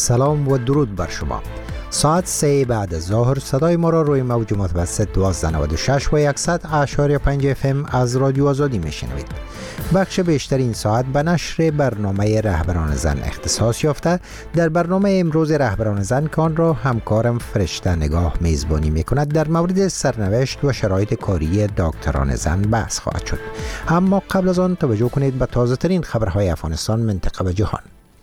سلام و درود بر شما. ساعت 3 بعد از ظهر صدای ما را روی موج متوسط 1296 و 100.5 FM از رادیو آزادی میشنوید. بخش بیشتر این ساعت به نشر برنامه رهبران زن اختصاص یافته. در برنامه امروز رهبران زن که آن را همکارم فرشته نگاه میزبانی میکند، در مورد سرنوشت و شرایط کاری دکتران زن بحث خواهد شد. اما قبل از آن توجه کنید به تازه ترین خبرهای افغانستان، منطقه و جهان.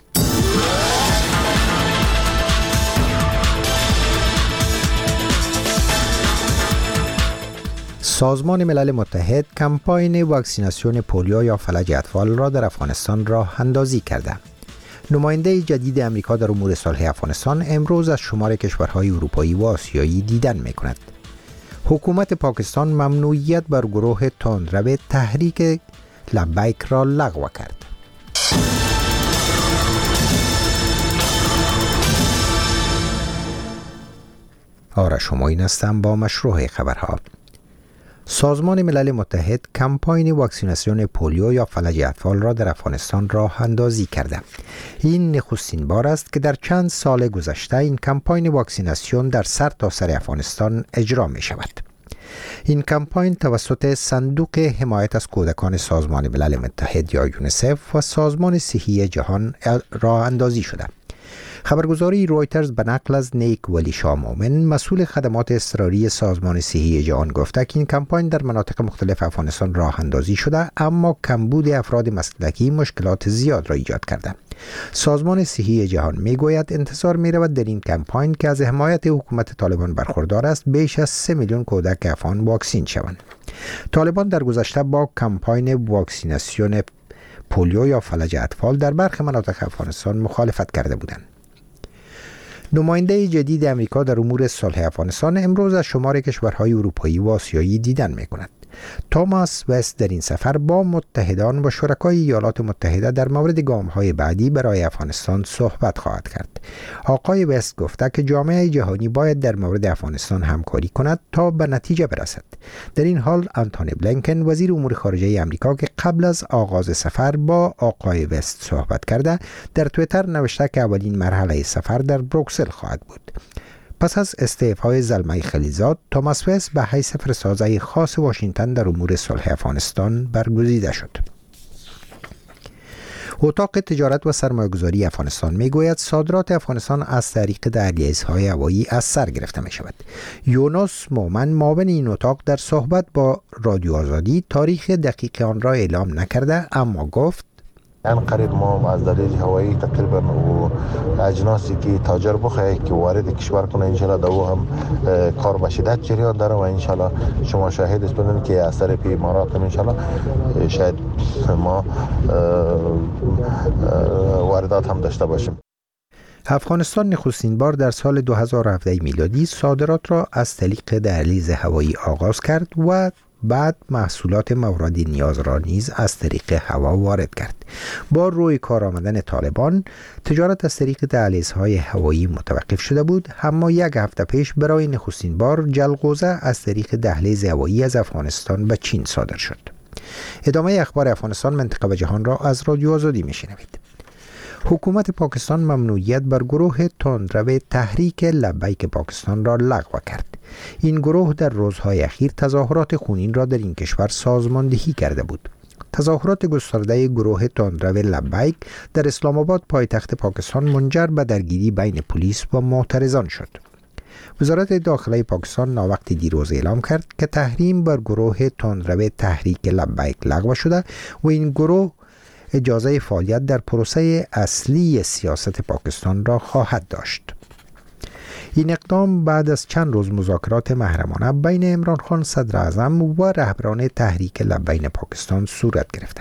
سازمان ملل متحد کمپاین واکسیناسیون پولیو یا فلج اطفال را در افغانستان راه اندازی کرده. نماینده جدید امریکا در امور صلح افغانستان امروز از شمار کشورهای اروپایی و آسیایی دیدن می‌کند. حکومت پاکستان ممنوعیت بر گروه تندرو تحریک لبیک را لغو کرد. آرش همایون هستم با مشروع خبرها. سازمان ملل متحد کمپاین واکسیناسیون پولیو یا فلج اطفال را در افغانستان راه اندازی کرده. این نخستین بار است که در چند سال گذشته این کمپاین واکسیناسیون در سرتاسر افغانستان اجرا می شود. این کمپاین توسط صندوق حمایت از کودکان سازمان ملل متحد یا یونیسف و سازمان صحی جهان راه اندازی شده. خبرگزاری رویترز به نقل از نیک ولی شاه مومن، مسئول خدمات اضطراری سازمان صحی جهان، گفته که این کمپاین در مناطق مختلف افغانستان راه اندازی شده، اما کمبود افراد مسلکی مشکلات زیاد را ایجاد کرده. سازمان صحی جهان میگوید انتظار می‌رود در این کمپاین که از حمایت حکومت طالبان برخوردار است، بیش از 3 میلیون کودک افغان واکسین شوند. طالبان در گذشته با کمپاین واکسیناسیون پولیو یا فلج اطفال در برخی مناطق افغانستان مخالفت کرده بودند. نماینده جدید امریکا در امور صلح افغانستان امروز از شمار کشورهای اروپایی و آسیایی دیدن می‌کند. توماس وست در این سفر با متحدان و شرکای ایالات متحده در مورد گام‌های بعدی برای افغانستان صحبت خواهد کرد. آقای وست گفته که جامعه جهانی باید در مورد افغانستان همکاری کند تا به نتیجه برسد. در این حال آنتونی بلینکن وزیر امور خارجه امریکا که قبل از آغاز سفر با آقای وست صحبت کرده، در توییتر نوشته که اولین مرحله سفر در بروکسل خواهد بود. پس از استعفای زلمه خلیزاد، توماس وست به حیث فرستاده خاص واشنگتن در امور صلح افغانستان برگزیده شد. اتاق تجارت و سرمایه‌گذاری افغانستان میگوید صادرات افغانستان از طریق دهلیزهای هوایی از سر گرفته می شود. یونس مومن، معاون این اتاق، در صحبت با رادیو آزادی تاریخ دقیق آن را اعلام نکرده، اما گفت قریب ما از دریای هوایی تقریبا و اجناسی که تاجر بخواهی که وارد کشور کنه انشالله دو هم کار به شدت جریان داره و انشالله شما شاهد هستید که از طریق امارات انشالله شاید ما واردات هم داشته باشیم. افغانستان نخستین بار در سال 2017 میلادی صادرات را از طریق دهلیز هوایی آغاز کرد و بعد محصولات مورد نیاز را نیز از طریق هوا وارد کرد. با روی کار آمدن طالبان، تجارت از طریق دهلیزهای هوایی متوقف شده بود، اما یک هفته پیش برای نخستین بار جلغوزه از طریق دهلیز هوایی از افغانستان به چین صادر شد. ادامه اخبار افغانستان، منطقه و جهان را از رادیو آزادی میشنوید. حکومت پاکستان ممنوعیت بر گروه تندرو تحریک لبیک پاکستان را لغو کرد. این گروه در روزهای اخیر تظاهرات خونین را در این کشور سازماندهی کرده بود. تظاهرات گسترده گروه تندرو لبیک در اسلام آباد پایتخت پاکستان منجر به درگیری بین پلیس و معترضان شد. وزارت داخله پاکستان ناوقت دیروز اعلام کرد که تحریم بر گروه تندرو تحریک لبیک لغو شده و این گروه اجازه فعالیت در پروسه اصلی سیاست پاکستان را خواهد داشت. این اقدام بعد از چند روز مذاکرات محرمانه بین عمران خان صدر اعظم و رهبران تحریک لبیک پاکستان صورت گرفته.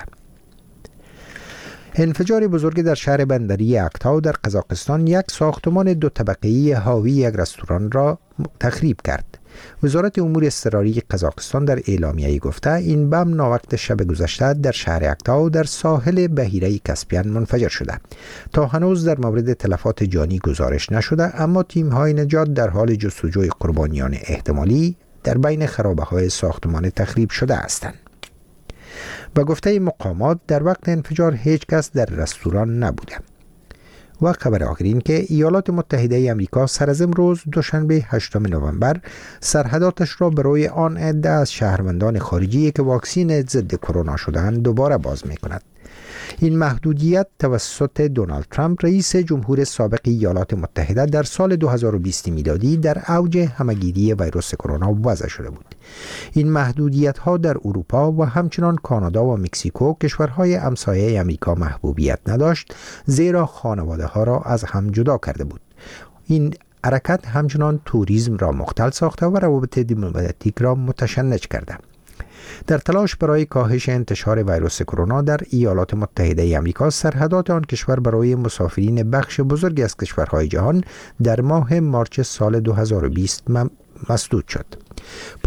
انفجار بزرگ در شهر بندری اکتاو در قزاقستان یک ساختمان 2 طبقه‌ای حاوی یک رستوران را تخریب کرد. وزارت امور اضطراری قزاقستان در اعلامیه‌ای گفته این بم ناوقت شب گذشته در شهر اکتاو در ساحل بحیره کاسپیان منفجر شده. تا هنوز در مورد تلفات جانی گزارش نشده، اما تیم‌های نجات در حال جستجوی قربانیان احتمالی در بین خرابه‌های ساختمان تخریب شده هستند. به گفته مقامات در وقت انفجار هیچ کس در رستوران نبوده. و خبر آخر این که ایالات متحده آمریکا سر از امروز دوشنبه 8 نوامبر سرحداتش را برای آن عده از شهروندان خارجی که واکسین ضد کرونا شدند دوباره باز می‌کند. این محدودیت توسط دونالد ترامپ رئیس جمهور سابق ایالات متحده در سال 2020 میلادی در اوج همهگیری ویروس کرونا وضع شده بود. این محدودیت ها در اروپا و همچنان کانادا و مکزیکو کشورهای همسایه آمریکا محبوبیت نداشت، زیرا خانواده ها را از هم جدا کرده بود. این حرکت همچنان توریسم را مختل ساخته و روابط دیپلماتیک را متشنج کرده. در تلاش برای کاهش انتشار ویروس کرونا در ایالات متحده آمریکا، سرحدات آن کشور برای مسافرین بخش بزرگی از کشورهای جهان در ماه مارس سال 2020 مسدود شد.